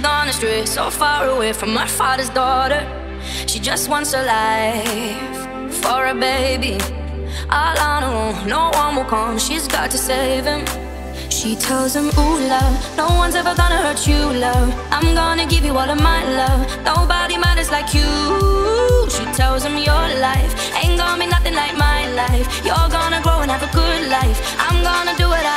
gone astray, so far away from her father's daughter. She just wants a life for a baby, all on her own, no one will come, she's got to save him. She tells him, ooh love, no one's ever gonna hurt you, love. I'm gonna give you all of my love, nobody matters like you. She tells him your life ain't gonna be nothing like my life. You're gonna grow and have a good life, I'm gonna do what I